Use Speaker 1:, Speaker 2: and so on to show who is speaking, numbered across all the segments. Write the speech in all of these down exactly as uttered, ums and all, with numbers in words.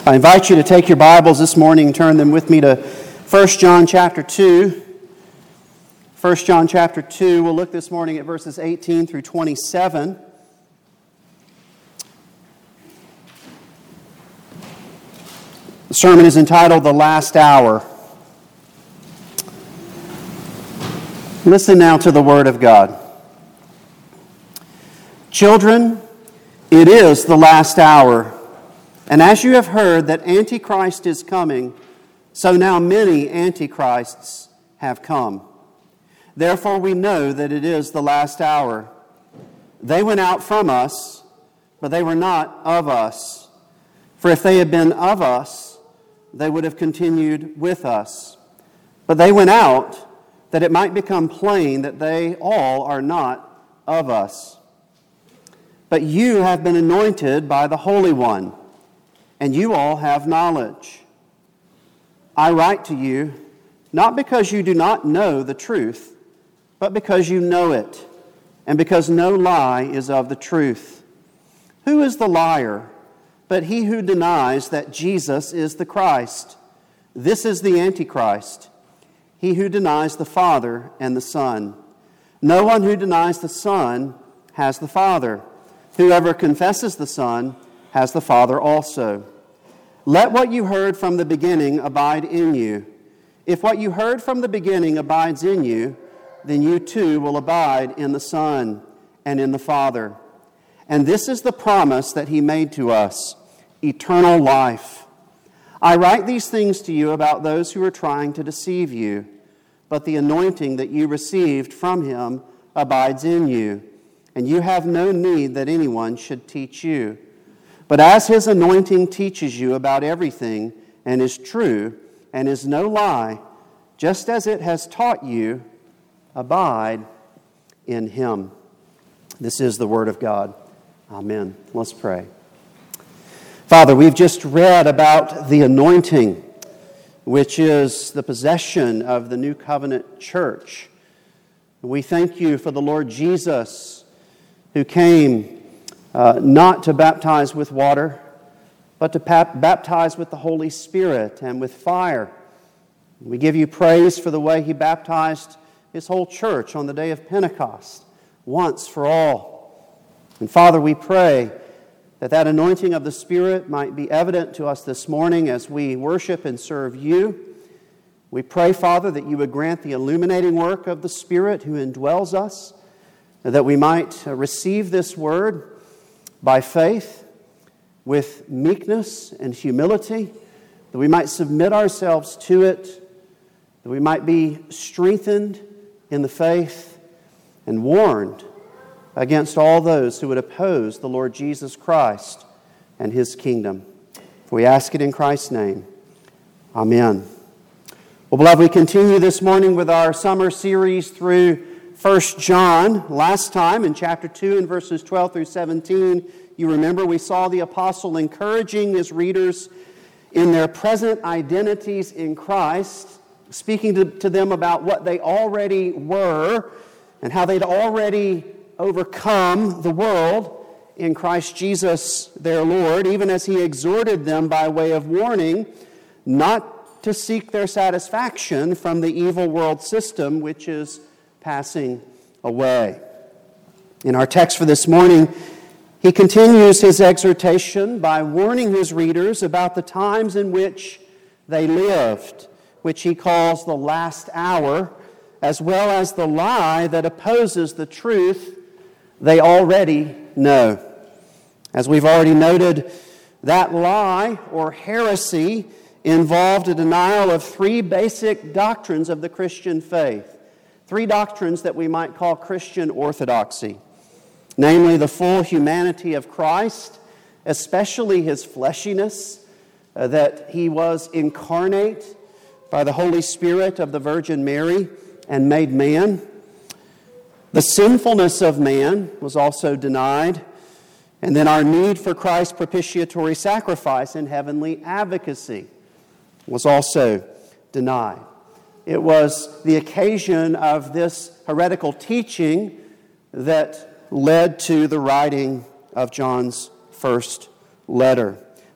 Speaker 1: I invite you to take your Bibles this morning and turn them with me to First John chapter two. First John chapter two, we'll look this morning at verses eighteen through twenty-seven. The sermon is entitled The Last Hour. Listen now to the Word of God. Children, it is the last hour. And as you have heard that Antichrist is coming, so now many Antichrists have come. Therefore we know that it is the last hour. They went out from us, but they were not of us. For if they had been of us, they would have continued with us. But they went out, that it might become plain that they all are not of us. But you have been anointed by the Holy One, and you all have knowledge. I write to you, not because you do not know the truth, but because you know it, and because no lie is of the truth. Who is the liar but he who denies that Jesus is the Christ? This is the Antichrist, he who denies the Father and the Son. No one who denies the Son has the Father. Whoever confesses the Son has the Father also. Let what you heard from the beginning abide in you. If what you heard from the beginning abides in you, then you too will abide in the Son and in the Father. And this is the promise that he made to us, eternal life. I write these things to you about those who are trying to deceive you, but the anointing that you received from him abides in you, and you have no need that anyone should teach you. But as his anointing teaches you about everything, and is true, and is no lie, just as it has taught you, abide in him. This is the word of God. Amen. Let's pray. Father, we've just read about the anointing, which is the possession of the New Covenant Church. We thank you for the Lord Jesus, who came uh, not to baptize with water, but to pap- baptize with the Holy Spirit and with fire. We give you praise for the way he baptized his whole church on the day of Pentecost, once for all. And Father, we pray that that anointing of the Spirit might be evident to us this morning as we worship and serve you. We pray, Father, that you would grant the illuminating work of the Spirit who indwells us, that we might receive this word by faith with meekness and humility, that we might submit ourselves to it, that we might be strengthened in the faith and warned against all those who would oppose the Lord Jesus Christ and his kingdom. For we ask it in Christ's name. Amen. Well, beloved, we continue this morning with our summer series through First John. Last time in chapter two and verses twelve through seventeen, you remember we saw the apostle encouraging his readers in their present identities in Christ, speaking to, to them about what they already were and how they'd already overcome the world in Christ Jesus their Lord, even as he exhorted them by way of warning not to seek their satisfaction from the evil world system which is passing away. In our text for this morning, he continues his exhortation by warning his readers about the times in which they lived, which he calls the last hour, as well as the lie that opposes the truth they already know. As we've already noted, that lie or heresy involved a denial of three basic doctrines of the Christian faith. Three doctrines that we might call Christian orthodoxy. Namely, the full humanity of Christ, especially his fleshiness, uh, that he was incarnate by the Holy Spirit of the Virgin Mary and made man. The sinfulness of man was also denied. And then our need for Christ's propitiatory sacrifice and heavenly advocacy was also denied. It was the occasion of this heretical teaching that led to the writing of John's first letter.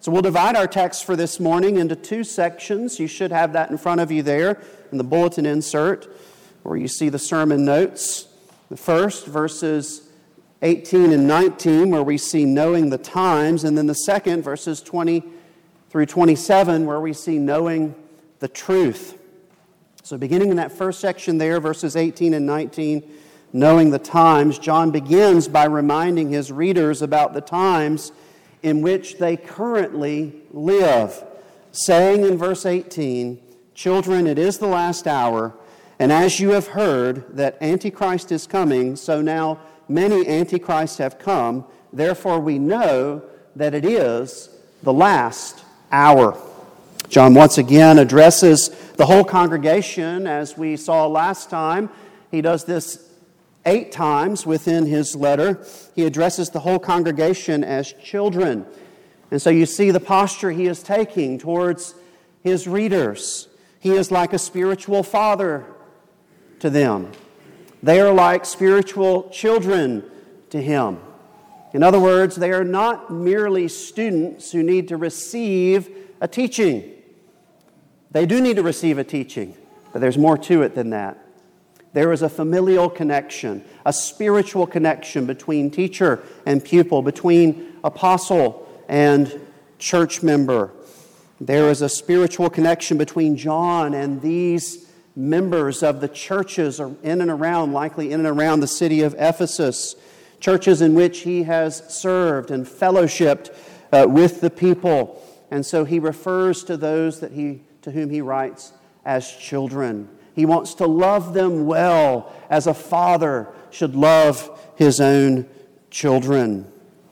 Speaker 1: So we'll divide our text for this morning into two sections. You should have that in front of you there in the bulletin insert where you see the sermon notes. The first, verses eighteen and nineteen, where we see knowing the times, and then the second, verses twenty through twenty-seven, where we see knowing the truth. So beginning in that first section there, verses eighteen and nineteen, knowing the times, John begins by reminding his readers about the times in which they currently live, saying in verse eighteen, "Children, it is the last hour, and as you have heard that Antichrist is coming, so now many Antichrists have come, therefore we know that it is the last hour." John once again addresses the whole congregation, as we saw last time. He does this eight times within his letter. He addresses the whole congregation as children. And so you see the posture he is taking towards his readers. He is like a spiritual father to them. They are like spiritual children to him. In other words, they are not merely students who need to receive a teaching. They do need to receive a teaching, but there's more to it than that. There is a familial connection, a spiritual connection between teacher and pupil, between apostle and church member. There is a spiritual connection between John and these members of the churches in and around, likely in and around the city of Ephesus, churches in which he has served and fellowshipped uh, with the people. And so he refers to those that he, to whom he writes as children. He wants to love them well, as a father should love his own children.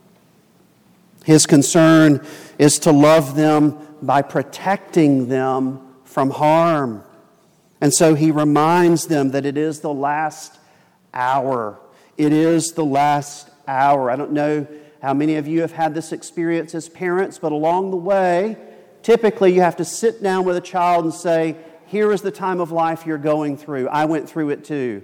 Speaker 1: His concern is to love them by protecting them from harm. And so he reminds them that it is the last hour. It is the last hour. I don't know how many of you have had this experience as parents, but along the way, typically you have to sit down with a child and say, "Here is the time of life you're going through. I went through it too."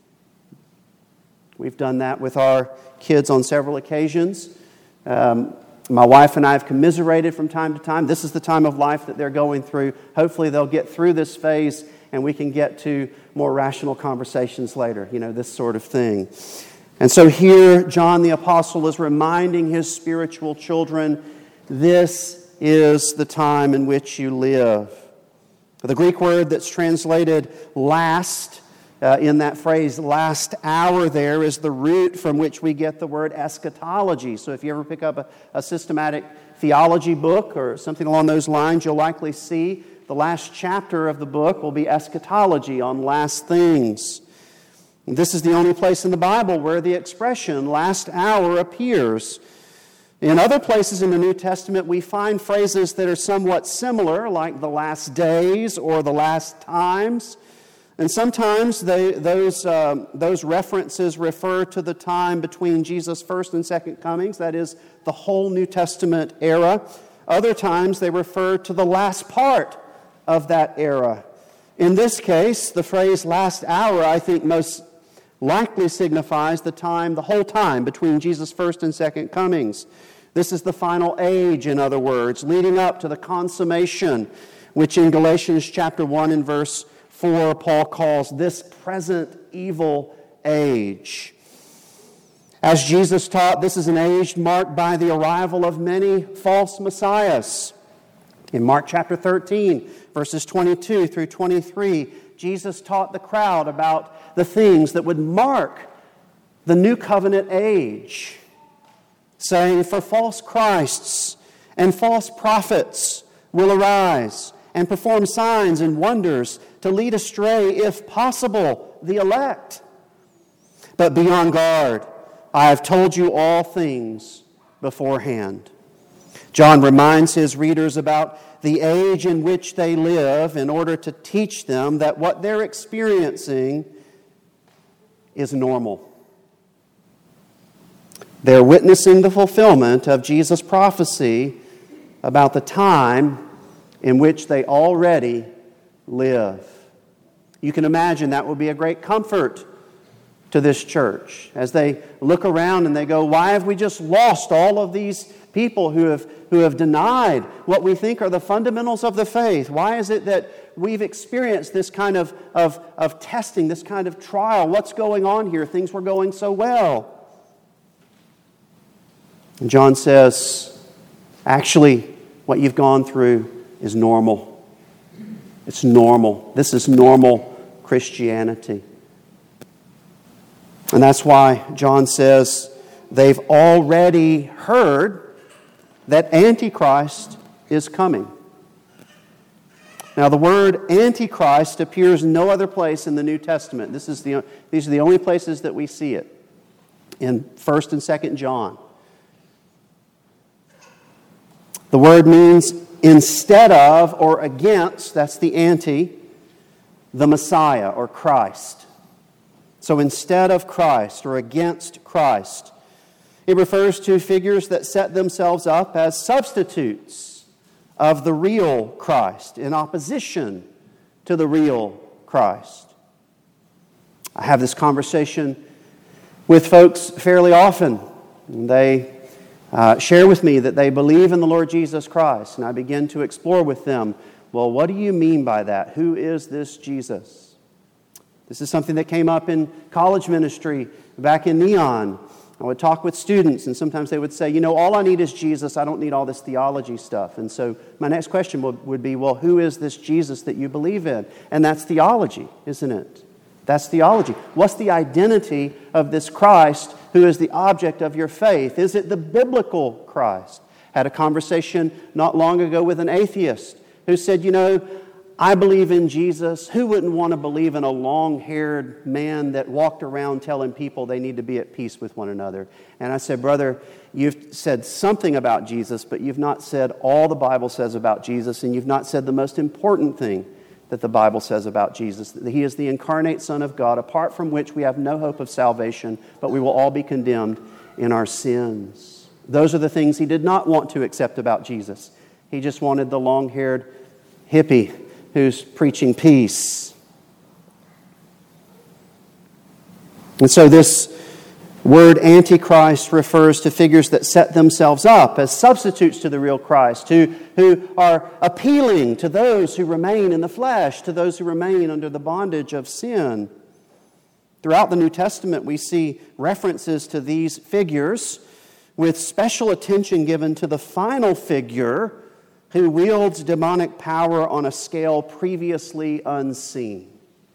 Speaker 1: We've done that with our kids on several occasions. Um, my wife and I have commiserated from time to time. This is the time of life that they're going through. Hopefully they'll get through this phase and we can get to more rational conversations later, you know, this sort of thing. And so here, John the Apostle is reminding his spiritual children, this is the time in which you live. The Greek word that's translated last, uh, in that phrase, last hour there, is the root from which we get the word eschatology. So if you ever pick up a, a systematic theology book or something along those lines, you'll likely see the last chapter of the book will be eschatology, on last things. And this is the only place in the Bible where the expression last hour appears. In other places in the New Testament, we find phrases that are somewhat similar, like the last days or the last times. And sometimes they, those, uh, those references refer to the time between Jesus' first and second comings, that is, the whole New Testament era. Other times they refer to the last part of that era. In this case, the phrase last hour, I think, most likely signifies the time, the whole time between Jesus' first and second comings. This is the final age, in other words, leading up to the consummation, which in Galatians chapter one and verse four, Paul calls this present evil age. As Jesus taught, this is an age marked by the arrival of many false messiahs. In Mark chapter thirteen, verses twenty-two through twenty-three, Jesus taught the crowd about the things that would mark the new covenant age, saying, "For false Christs and false prophets will arise and perform signs and wonders to lead astray, if possible, the elect. But be on guard. I have told you all things beforehand." John reminds his readers about the age in which they live in order to teach them that what they're experiencing is normal. They're witnessing the fulfillment of Jesus' prophecy about the time in which they already live. You can imagine that would be a great comfort to this church as they look around and they go, why have we just lost all of these people who have who have denied what we think are the fundamentals of the faith? Why is it that we've experienced this kind of, of, of testing, this kind of trial? What's going on here? Things were going so well. And John says, actually, what you've gone through is normal. It's normal. This is normal Christianity. And that's why John says they've already heard that Antichrist is coming. Now, the word Antichrist appears no other place in the New Testament. This is the, these are the only places that we see it, in First and Second John. The word means instead of or against, that's the anti, the Messiah or Christ. So instead of Christ or against Christ, it refers to figures that set themselves up as substitutes of the real Christ, in opposition to the real Christ. I have this conversation with folks fairly often. They uh, share with me that they believe in the Lord Jesus Christ, and I begin to explore with them, well, what do you mean by that? Who is this Jesus? This is something that came up in college ministry back in Neon. I would talk with students, and sometimes they would say, you know, all I need is Jesus. I don't need all this theology stuff. And so my next question would, would be, well, who is this Jesus that you believe in? And that's theology, isn't it? That's theology. What's the identity of this Christ who is the object of your faith? Is it the biblical Christ? I had a conversation not long ago with an atheist who said, you know, I believe in Jesus. Who wouldn't want to believe in a long-haired man that walked around telling people they need to be at peace with one another? And I said, brother, you've said something about Jesus, but you've not said all the Bible says about Jesus, and you've not said the most important thing that the Bible says about Jesus, that He is the incarnate Son of God, apart from which we have no hope of salvation, but we will all be condemned in our sins. Those are the things he did not want to accept about Jesus. He just wanted the long-haired hippie who's preaching peace. And so this word Antichrist refers to figures that set themselves up as substitutes to the real Christ, who, who are appealing to those who remain in the flesh, to those who remain under the bondage of sin. Throughout the New Testament, we see references to these figures with special attention given to the final figure who wields demonic power on a scale previously unseen.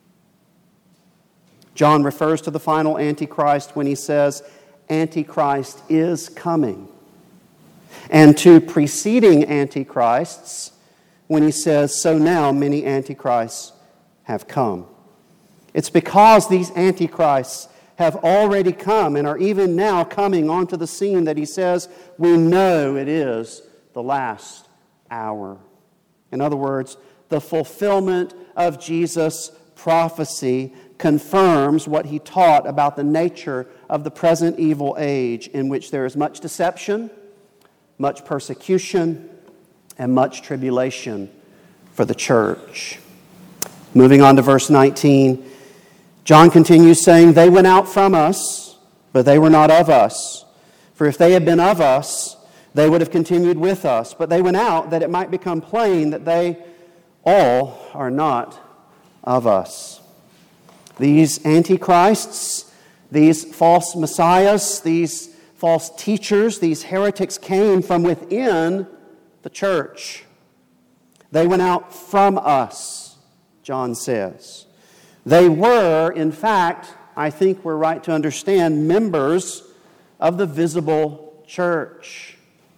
Speaker 1: John refers to the final Antichrist when he says, Antichrist is coming. And to preceding Antichrists when he says, so now many Antichrists have come. It's because these Antichrists have already come and are even now coming onto the scene that he says, we know it is the last hour. In other words, the fulfillment of Jesus' prophecy confirms what he taught about the nature of the present evil age, in which there is much deception, much persecution, and much tribulation for the church. Moving on to verse nineteen, John continues saying, they went out from us, but they were not of us. For if they had been of us, they would have continued with us. But they went out that it might become plain that they all are not of us. These antichrists, these false messiahs, these false teachers, these heretics came from within the church. They went out from us, John says. They were, in fact, I think we're right to understand, members of the visible church.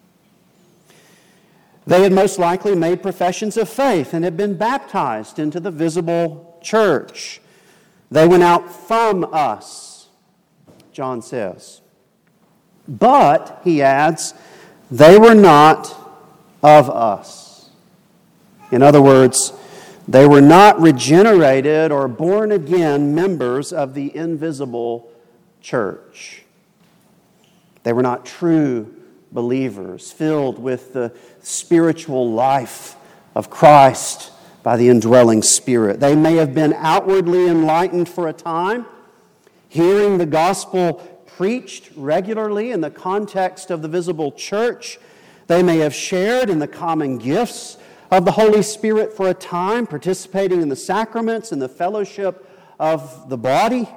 Speaker 1: They had most likely made professions of faith and had been baptized into the visible church. They went out from us, John says. But, he adds, they were not of us. In other words, they were not regenerated or born again members of the invisible church. They were not true believers, filled with the spiritual life of Christ by the indwelling Spirit. They may have been outwardly enlightened for a time, hearing the gospel preached regularly in the context of the visible church. They may have shared in the common gifts of the Holy Spirit for a time, participating in the sacraments and the fellowship of the body.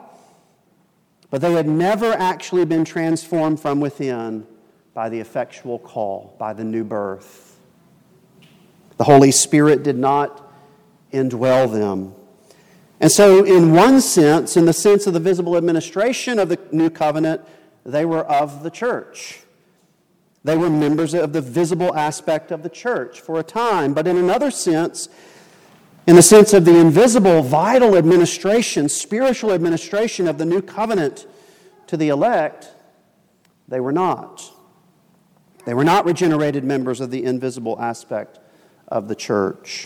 Speaker 1: But they had never actually been transformed from within by the effectual call, by the new birth. The Holy Spirit did not indwell them. And so in one sense, in the sense of the visible administration of the new covenant, they were of the church. They were members of the visible aspect of the church for a time. But in another sense, in the sense of the invisible, vital administration, spiritual administration of the new covenant to the elect, they were not. They were not regenerated members of the invisible aspect of the church.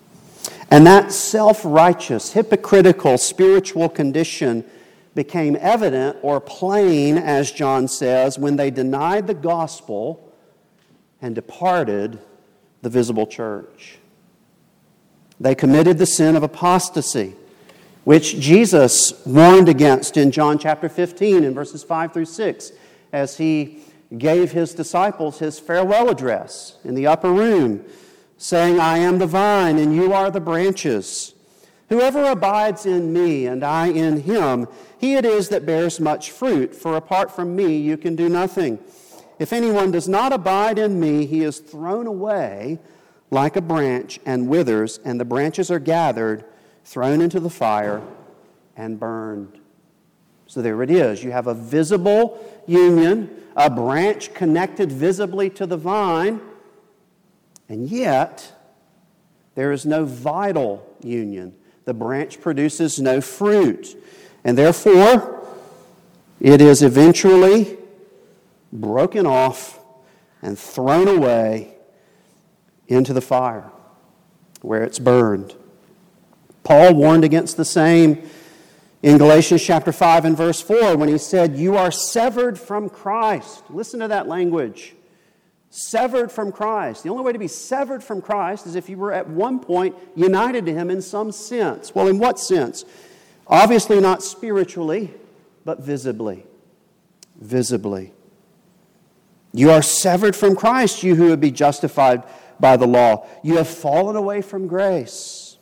Speaker 1: And that self-righteous, hypocritical spiritual condition became evident or plain, as John says, when they denied the gospel and departed the visible church. They committed the sin of apostasy, which Jesus warned against in John chapter fifteen in verses five through six, as he gave his disciples his farewell address in the upper room, saying, I am the vine, and you are the branches. Whoever abides in me, and I in him, he it is that bears much fruit, for apart from me you can do nothing. If anyone does not abide in me, he is thrown away like a branch and withers, and the branches are gathered, thrown into the fire, and burned. So there it is. You have a visible union, a branch connected visibly to the vine, and yet there is no vital union. The branch produces no fruit, and therefore it is eventually broken off and thrown away into the fire where it's burned. Paul warned against the same in Galatians chapter five and verse four when he said, you are severed from Christ. Listen to that language. Severed from Christ. The only way to be severed from Christ is if you were at one point united to Him in some sense. Well, in what sense? Obviously not spiritually, but visibly. Visibly. You are severed from Christ, you who would be justified by the law. You have fallen away from grace.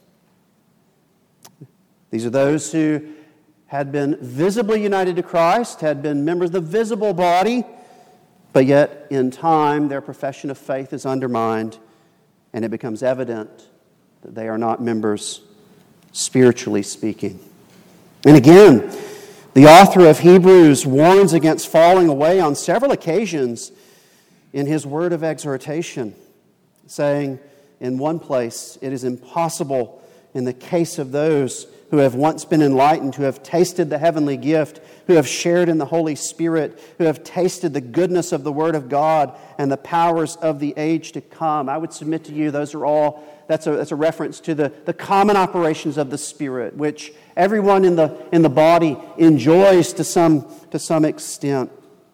Speaker 1: These are those who had been visibly united to Christ, had been members of the visible body, but yet in time their profession of faith is undermined, and it becomes evident that they are not members spiritually speaking. And again, the author of Hebrews warns against falling away on several occasions in his word of exhortation, saying in one place, it is impossible in the case of those who have once been enlightened, who have tasted the heavenly gift, who have shared in the Holy Spirit, who have tasted the goodness of the Word of God and the powers of the age to come. I would submit to you, those are all, that's a, that's a reference to the, the common operations of the Spirit, which everyone in the, in the body enjoys to some, to some extent.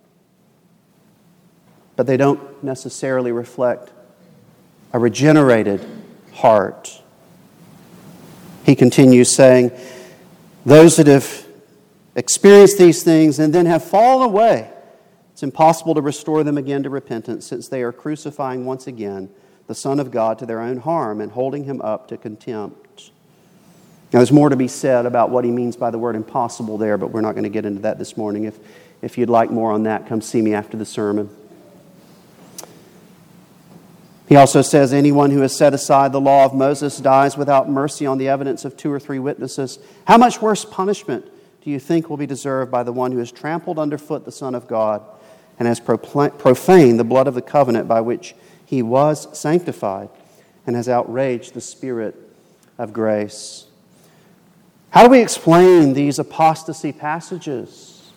Speaker 1: But they don't necessarily reflect a regenerated heart. He continues saying, those that have experienced these things and then have fallen away, it's impossible to restore them again to repentance, since they are crucifying once again the Son of God to their own harm and holding Him up to contempt. Now, there's more to be said about what he means by the word impossible there, but we're not going to get into that this morning. If, if you'd like more on that, come see me after the sermon. He also says, anyone who has set aside the law of Moses dies without mercy on the evidence of two or three witnesses. How much worse punishment do you think will be deserved by the one who has trampled underfoot the Son of God and has profaned the blood of the covenant by which He was sanctified and has outraged the Spirit of grace? How do we explain these apostasy passages?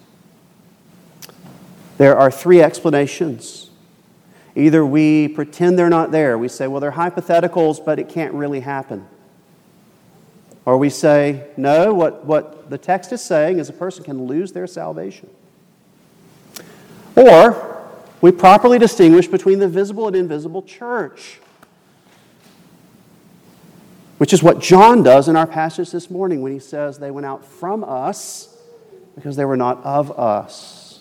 Speaker 1: There are three explanations. Either we pretend they're not there. We say, well, they're hypotheticals, but it can't really happen. Or we say, no, what, what the text is saying is a person can lose their salvation. Or we properly distinguish between the visible and invisible church, which is what John does in our passage this morning when he says they went out from us because they were not of us.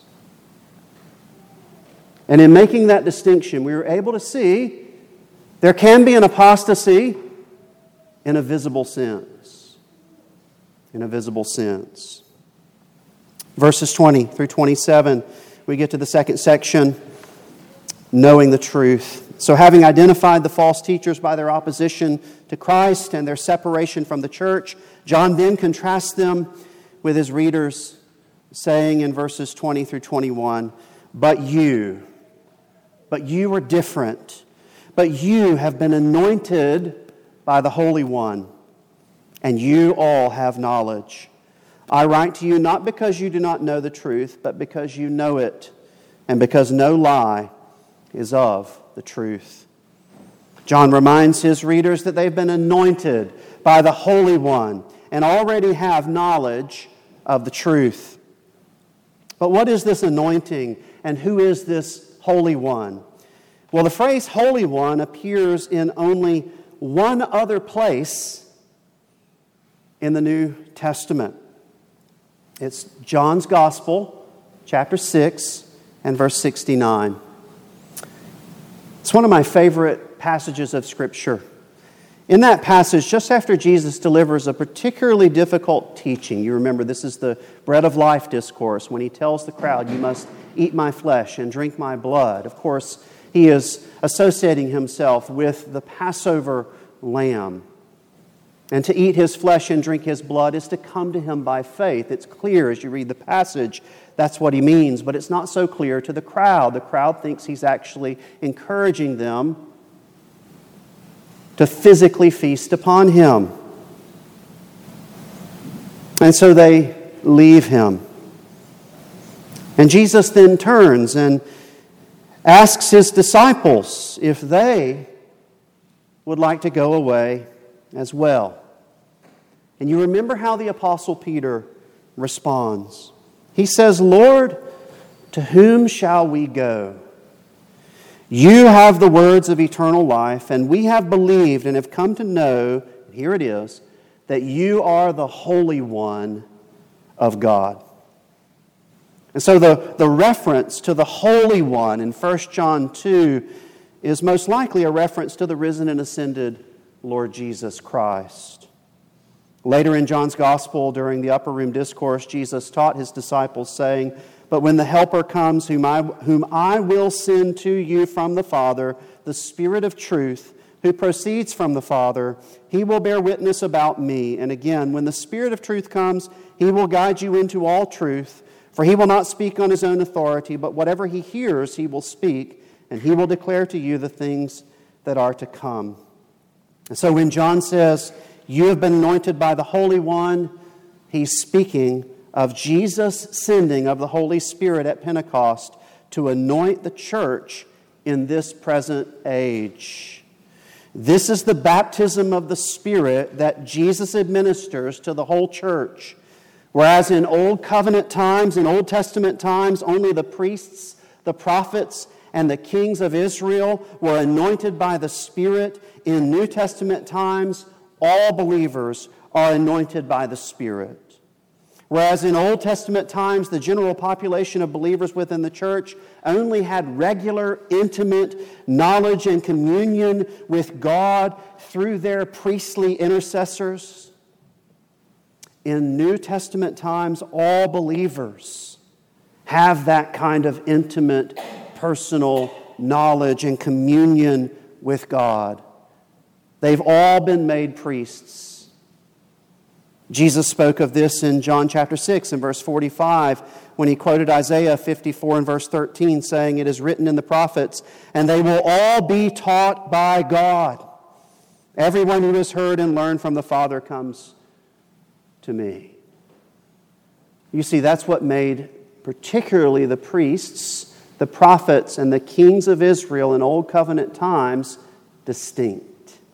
Speaker 1: And in making that distinction, we were able to see there can be an apostasy in a visible sense. In a visible sense. Verses twenty through twenty-seven, we get to the second section, knowing the truth. So having identified the false teachers by their opposition to Christ and their separation from the church, John then contrasts them with his readers, saying in verses twenty through twenty-one, But you, but you are different, but you have been anointed by the Holy One, and you all have knowledge. I write to you not because you do not know the truth, but because you know it, and because no lie is of the truth. John reminds his readers that they've been anointed by the Holy One and already have knowledge of the truth. But what is this anointing, and who is this Holy One? Well, the phrase Holy One appears in only one other place in the New Testament. It's John's Gospel, chapter six, and verse sixty-nine. It's one of my favorite passages of Scripture. In that passage, just after Jesus delivers a particularly difficult teaching, you remember this is the bread of life discourse, when he tells the crowd, you must eat my flesh and drink my blood. Of course, he is associating himself with the Passover lamb. And to eat his flesh and drink his blood is to come to him by faith. It's clear as you read the passage, that's what he means, but it's not so clear to the crowd. The crowd thinks he's actually encouraging them to physically feast upon him. And so they leave him. And Jesus then turns and asks his disciples if they would like to go away as well. And you remember how the Apostle Peter responds. He says, Lord, to whom shall we go? You have the words of eternal life, and we have believed and have come to know, here it is, that you are the Holy One of God. And so the, the reference to the Holy One in First John two is most likely a reference to the risen and ascended Lord Jesus Christ. Later in John's Gospel, during the upper room discourse, Jesus taught his disciples, saying, But when the Helper comes, whom I, whom I will send to you from the Father, the Spirit of truth, who proceeds from the Father, he will bear witness about me. And again, when the Spirit of truth comes, he will guide you into all truth, for he will not speak on his own authority, but whatever he hears, he will speak, and he will declare to you the things that are to come. And so when John says, you have been anointed by the Holy One, he's speaking of Jesus' sending of the Holy Spirit at Pentecost to anoint the church in this present age. This is the baptism of the Spirit that Jesus administers to the whole church. Whereas in Old Covenant times, in Old Testament times, only the priests, the prophets, and the kings of Israel were anointed by the Spirit. In New Testament times, all believers are anointed by the Spirit. Whereas in Old Testament times, the general population of believers within the church only had regular, intimate knowledge and communion with God through their priestly intercessors. In New Testament times, all believers have that kind of intimate, personal knowledge and communion with God. They've all been made priests. Jesus spoke of this in John chapter six and verse forty-five when he quoted Isaiah fifty-four and verse thirteen, saying, It is written in the prophets, and they will all be taught by God. Everyone who has heard and learned from the Father comes to me. You see, that's what made particularly the priests, the prophets, and the kings of Israel in Old Covenant times distinct.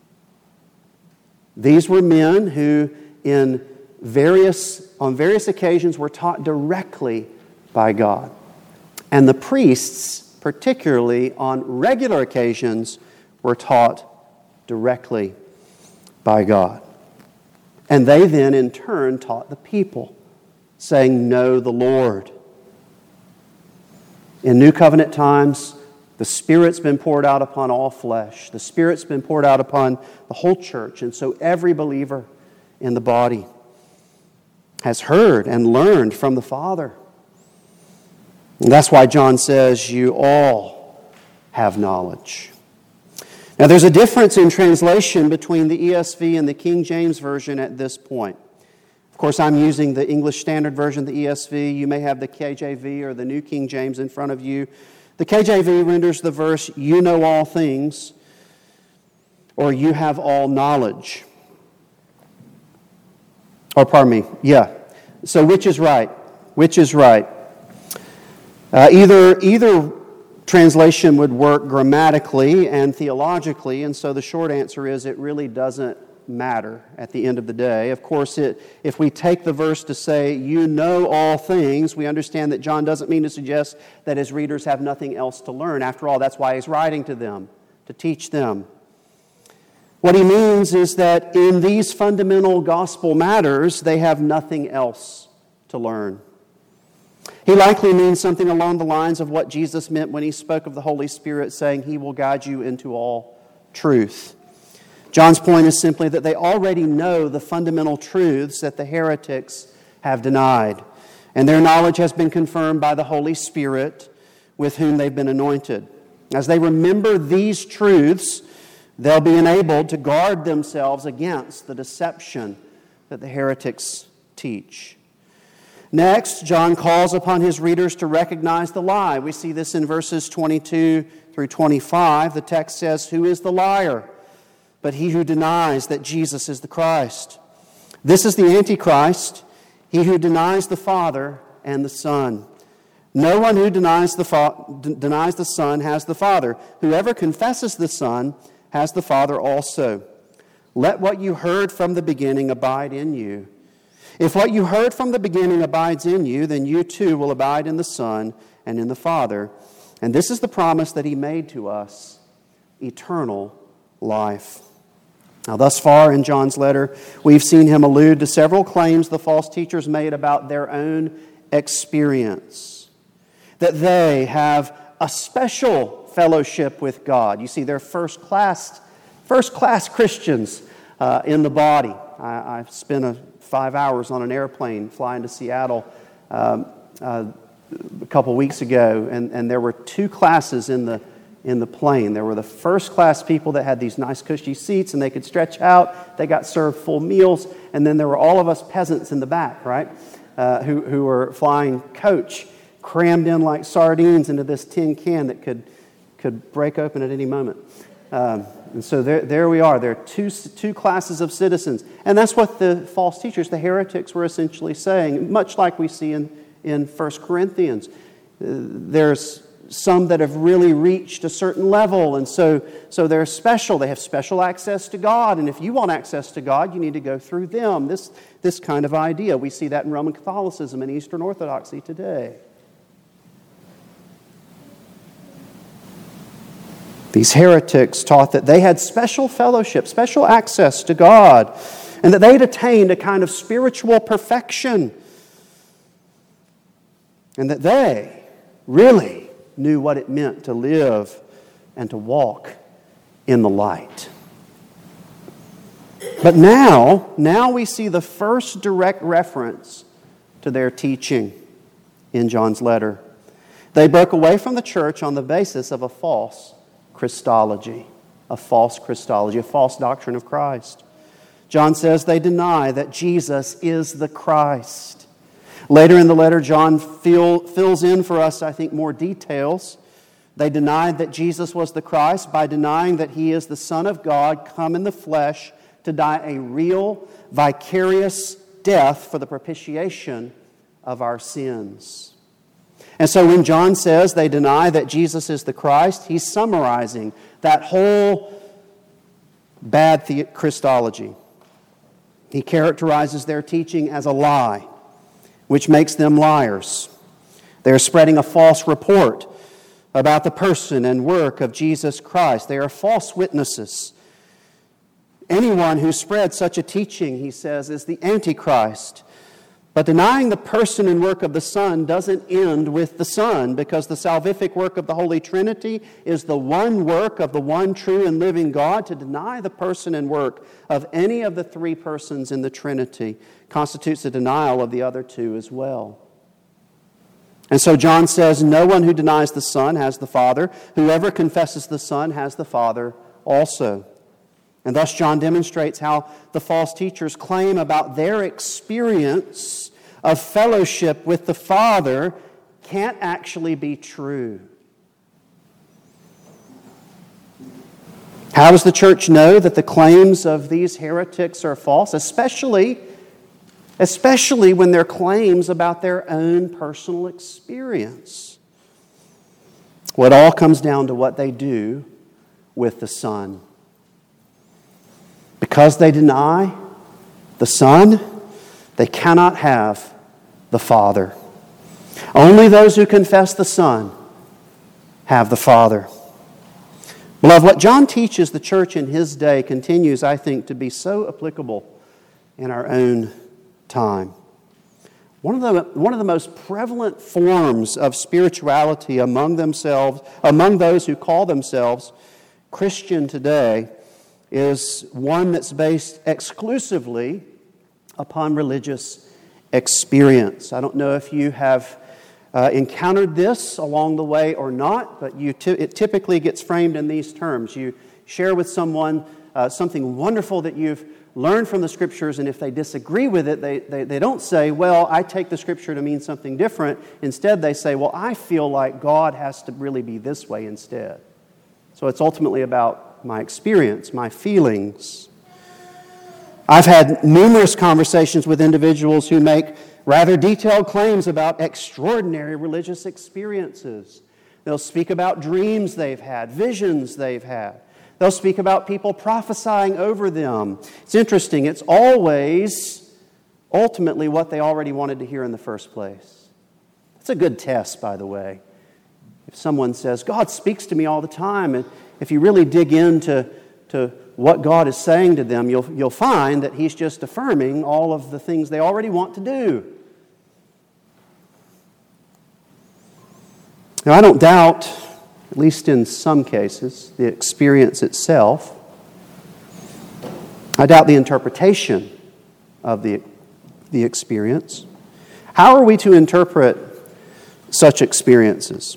Speaker 1: These were men who in various, on various occasions were taught directly by God. And the priests, particularly on regular occasions, were taught directly by God. And they then in turn taught the people saying, "Know the Lord." In New Covenant times, the Spirit's been poured out upon all flesh. The Spirit's been poured out upon the whole church. And so every believer in the body has heard and learned from the Father. And that's why John says, "You all have knowledge." Now, there's a difference in translation between the E S V and the King James Version at this point. Of course, I'm using the English Standard Version, the E S V. You may have the K J V or the New King James in front of you. The K J V renders the verse, "You know all things," or "You have all knowledge." Or, pardon me, yeah. So which is right? Which is right? Uh, either, either translation would work grammatically and theologically, and so the short answer is it really doesn't matter at the end of the day. Of course, it, if we take the verse to say, "You know all things," we understand that John doesn't mean to suggest that his readers have nothing else to learn. After all, that's why he's writing to them, to teach them. What he means is that in these fundamental gospel matters, they have nothing else to learn. He likely means something along the lines of what Jesus meant when he spoke of the Holy Spirit, saying, "He will guide you into all truth." John's point is simply that they already know the fundamental truths that the heretics have denied, and their knowledge has been confirmed by the Holy Spirit with whom they've been anointed. As they remember these truths, they'll be enabled to guard themselves against the deception that the heretics teach. Next, John calls upon his readers to recognize the lie. We see this in verses twenty-two through twenty-five. The text says, "Who is the liar but he who denies that Jesus is the Christ? This is the Antichrist, he who denies the Father and the Son. No one who denies the, fa- d- denies the Son has the Father. Whoever confesses the Son has the Father also. Let what you heard from the beginning abide in you. If what you heard from the beginning abides in you, then you too will abide in the Son and in the Father. And this is the promise that he made to us, eternal life." Now, thus far in John's letter, we've seen him allude to several claims the false teachers made about their own experience. That they have a special fellowship with God. You see, they're first-class, first-class Christians uh, in the body. I, I spent a five hours on an airplane flying to Seattle um, uh, a couple weeks ago, and, and there were two classes in the in the plane. There were the first class people that had these nice cushy seats and they could stretch out. They got served full meals, and then there were all of us peasants in the back, right, uh, who who were flying coach, crammed in like sardines into this tin can that could could break open at any moment. Um, and so there, there we are. There are two, two classes of citizens. And that's what the false teachers, the heretics, were essentially saying, much like we see in, in First Corinthians. Uh, there's some that have really reached a certain level, and so, so they're special. They have special access to God, and if you want access to God, you need to go through them. This, this kind of idea. We see that in Roman Catholicism and Eastern Orthodoxy today. These heretics taught that they had special fellowship, special access to God, and that they'd attained a kind of spiritual perfection, and that they really knew what it meant to live and to walk in the light. But now, now we see the first direct reference to their teaching in John's letter. They broke away from the church on the basis of a false Christology, a false Christology, a false doctrine of Christ. John says they deny that Jesus is the Christ. Later in the letter, John fill, fills in for us, I think, more details. They denied that Jesus was the Christ by denying that He is the Son of God, come in the flesh to die a real, vicarious death for the propitiation of our sins. And so when John says they deny that Jesus is the Christ, he's summarizing that whole bad the- Christology. He characterizes their teaching as a lie, which makes them liars. They're spreading a false report about the person and work of Jesus Christ. They are false witnesses. Anyone who spreads such a teaching, he says, is the Antichrist. But denying the person and work of the Son doesn't end with the Son, because the salvific work of the Holy Trinity is the one work of the one true and living God. To deny the person and work of any of the three persons in the Trinity constitutes a denial of the other two as well. And so John says, no one who denies the Son has the Father. Whoever confesses the Son has the Father also. And thus John demonstrates how the false teachers' claim about their experience of fellowship with the Father can't actually be true. How does the church know that the claims of these heretics are false? Especially, especially when they're claims about their own personal experience. Well, it all comes down to what they do with the Son. Because they deny the Son, they cannot have the Father. Only those who confess the Son have the Father. Beloved, what John teaches the church in his day continues, I think, to be so applicable in our own time. One of the, one of the most prevalent forms of spirituality among themselves, among those who call themselves Christian today, is one that's based exclusively upon religious experience. I don't know if you have uh, encountered this along the way or not, but you t- it typically gets framed in these terms. You share with someone uh, something wonderful that you've learned from the Scriptures, and if they disagree with it, they, they, they don't say, well, I take the Scripture to mean something different. Instead, they say, well, I feel like God has to really be this way instead. So it's ultimately about my experience, my feelings. I've had numerous conversations with individuals who make rather detailed claims about extraordinary religious experiences. They'll speak about dreams they've had, visions they've had. They'll speak about people prophesying over them. It's interesting. It's always ultimately what they already wanted to hear in the first place. It's a good test, by the way. If someone says, God speaks to me all the time, and if you really dig into to what God is saying to them, you'll, you'll find that He's just affirming all of the things they already want to do. Now, I don't doubt, at least in some cases, the experience itself. I doubt the interpretation of the, the experience. How are we to interpret such experiences?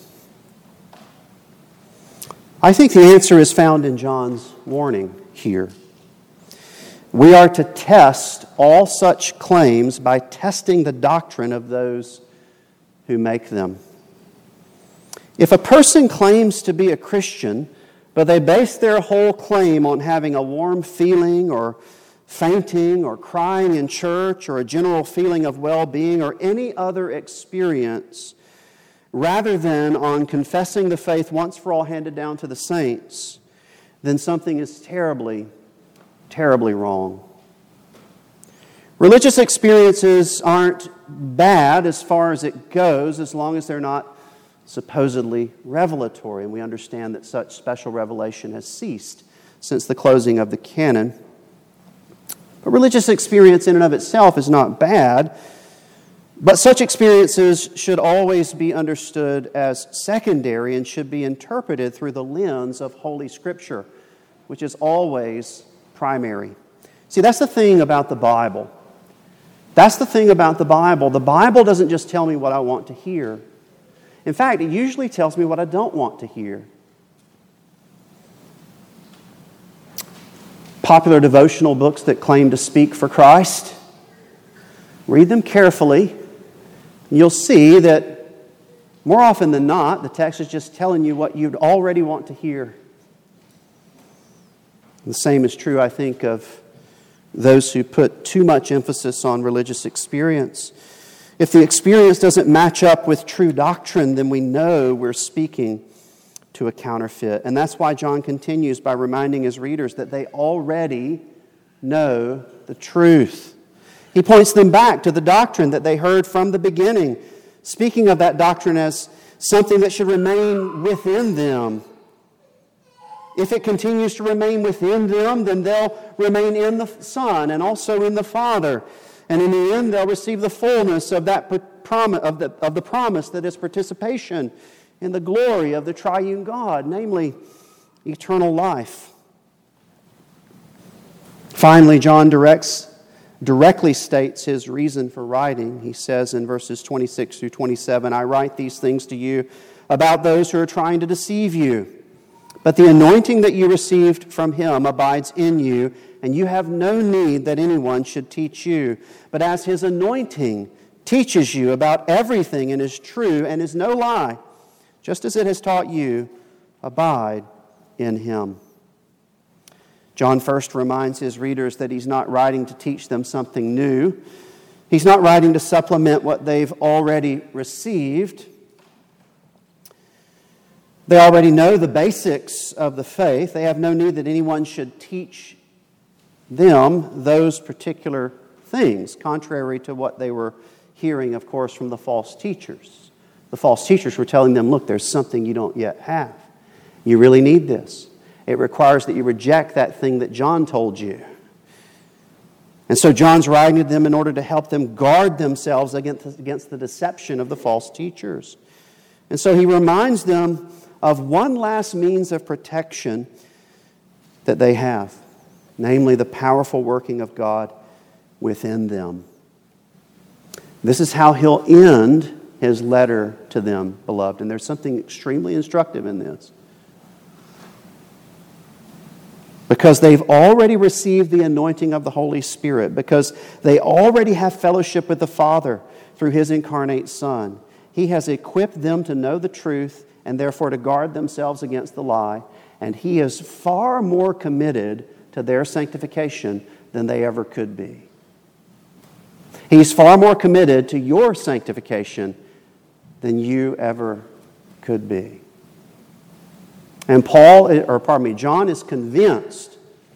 Speaker 1: I think the answer is found in John's warning here. We are to test all such claims by testing the doctrine of those who make them. If a person claims to be a Christian, but they base their whole claim on having a warm feeling or fainting or crying in church or a general feeling of well-being or any other experience, rather than on confessing the faith once for all handed down to the saints, then something is terribly, terribly wrong. Religious experiences aren't bad as far as it goes, as long as they're not supposedly revelatory, and we understand that such special revelation has ceased since the closing of the canon. But religious experience in and of itself is not bad. But such experiences should always be understood as secondary and should be interpreted through the lens of Holy Scripture, which is always primary. See, that's the thing about the Bible. That's the thing about the Bible. The Bible doesn't just tell me what I want to hear. In fact, it usually tells me what I don't want to hear. Popular devotional books that claim to speak for Christ, read them carefully. You'll see that more often than not, the text is just telling you what you'd already want to hear. The same is true, I think, of those who put too much emphasis on religious experience. If the experience doesn't match up with true doctrine, then we know we're speaking to a counterfeit. And that's why John continues by reminding his readers that they already know the truth. He points them back to the doctrine that they heard from the beginning, speaking of that doctrine as something that should remain within them. If it continues to remain within them, then they'll remain in the Son and also in the Father. And in the end, they'll receive the fullness of that promise, of the, of the promise that is participation in the glory of the triune God, namely eternal life. Finally, John directs, directly states his reason for writing. He says in verses twenty-six through twenty-seven, I write these things to you about those who are trying to deceive you. But the anointing that you received from him abides in you, and you have no need that anyone should teach you. But as his anointing teaches you about everything and is true and is no lie, just as it has taught you, abide in him. John first reminds his readers that he's not writing to teach them something new. He's not writing to supplement what they've already received. They already know the basics of the faith. They have no need that anyone should teach them those particular things, contrary to what they were hearing, of course, from the false teachers. The false teachers were telling them, look, there's something you don't yet have. You really need this. It requires that you reject that thing that John told you. And so John's writing to them in order to help them guard themselves against, against the deception of the false teachers. And so he reminds them of one last means of protection that they have, namely the powerful working of God within them. This is how he'll end his letter to them, beloved. And there's something extremely instructive in this. Because they've already received the anointing of the Holy Spirit, because they already have fellowship with the Father through his incarnate Son, he has equipped them to know the truth and therefore to guard themselves against the lie. And he is far more committed to their sanctification than they ever could be. He's far more committed to your sanctification than you ever could be. And Paul, or pardon me, John is convinced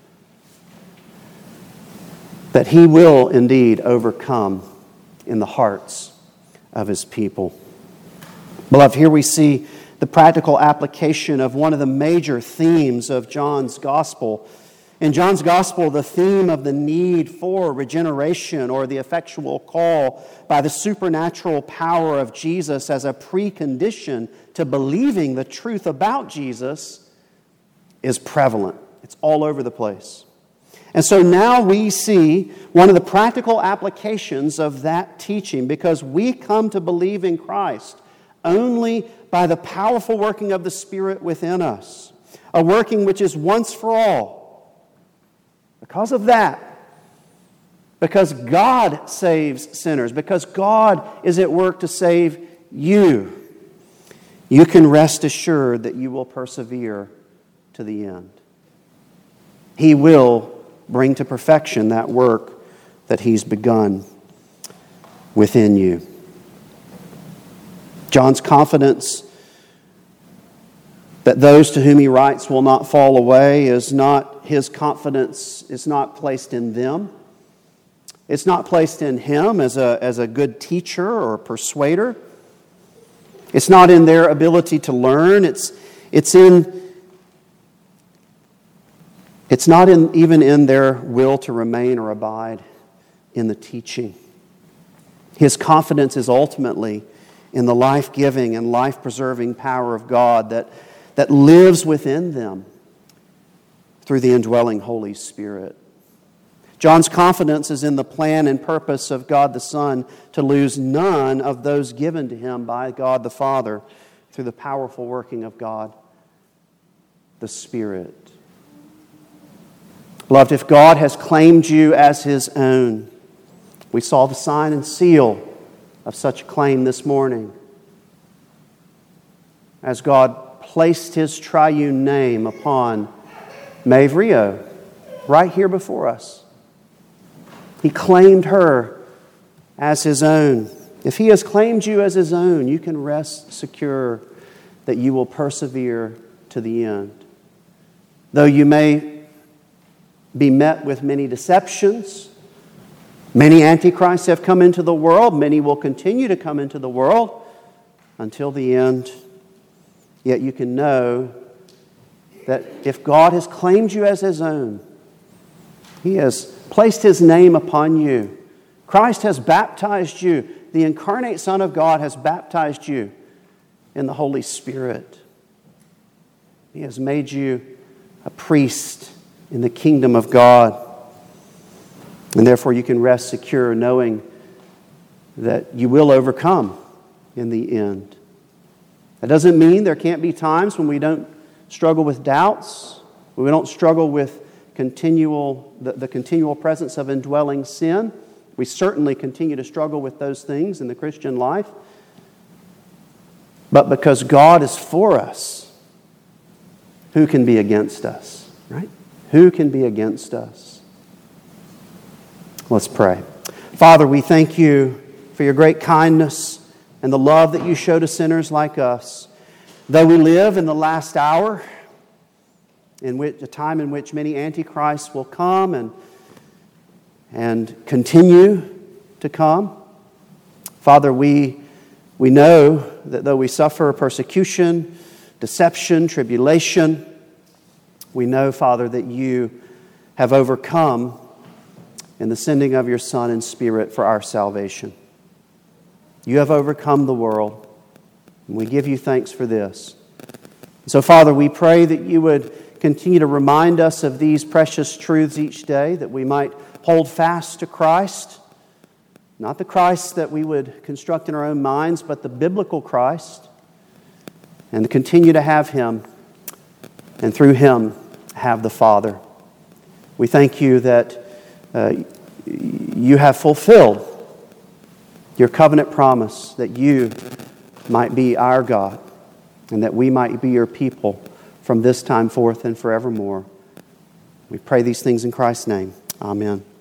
Speaker 1: that he will indeed overcome in the hearts of his people. Beloved, here we see the practical application of one of the major themes of John's gospel. In John's gospel, the theme of the need for regeneration, or the effectual call by the supernatural power of Jesus as a precondition to believing the truth about Jesus, is prevalent. It's all over the place. And so now we see one of the practical applications of that teaching, because we come to believe in Christ only by the powerful working of the Spirit within us, a working which is once for all. Because of that, because God saves sinners, because God is at work to save you, you can rest assured that you will persevere to the end. He will bring to perfection that work that He's begun within you. John's confidence that those to whom he writes will not fall away is not, his confidence is not placed in them. It's not placed in him as a, as a good teacher or persuader. It's not in their ability to learn. It's, it's in, it's not in, even in their will to remain or abide in the teaching. His confidence is ultimately in the life-giving and life-preserving power of God that, that lives within them through the indwelling Holy Spirit. John's confidence is in the plan and purpose of God the Son to lose none of those given to him by God the Father through the powerful working of God the Spirit. Beloved, if God has claimed you as His own, we saw the sign and seal of such a claim this morning, as God placed His triune name upon Maeve Rio right here before us. He claimed her as His own. If He has claimed you as His own, you can rest secure that you will persevere to the end. Though you may be met with many deceptions, many antichrists have come into the world. Many will continue to come into the world until the end. Yet you can know that if God has claimed you as His own, He has placed His name upon you, Christ has baptized you. The incarnate Son of God has baptized you in the Holy Spirit. He has made you a priest in the kingdom of God. And therefore you can rest secure knowing that you will overcome in the end. That doesn't mean there can't be times when we don't struggle with doubts, when we don't struggle with continual the, the continual presence of indwelling sin. We certainly continue to struggle with those things in the Christian life. But because God is for us, who can be against us, right? Who can be against us? Let's pray. Father, we thank you for your great kindness and the love that you show to sinners like us. Though we live in the last hour, in which a time in which many antichrists will come and and continue to come, Father, we we know that though we suffer persecution, deception, tribulation, we know, Father, that you have overcome in the sending of your Son and Spirit for our salvation. You have overcome the world, and we give you thanks for this. So, Father, we pray that you would continue to remind us of these precious truths each day, that we might hold fast to Christ, not the Christ that we would construct in our own minds, but the biblical Christ, and to continue to have Him, and through Him have the Father. We thank you that uh, you have fulfilled your covenant promise that you might be our God and that we might be your people from this time forth and forevermore. We pray these things in Christ's name. Amen.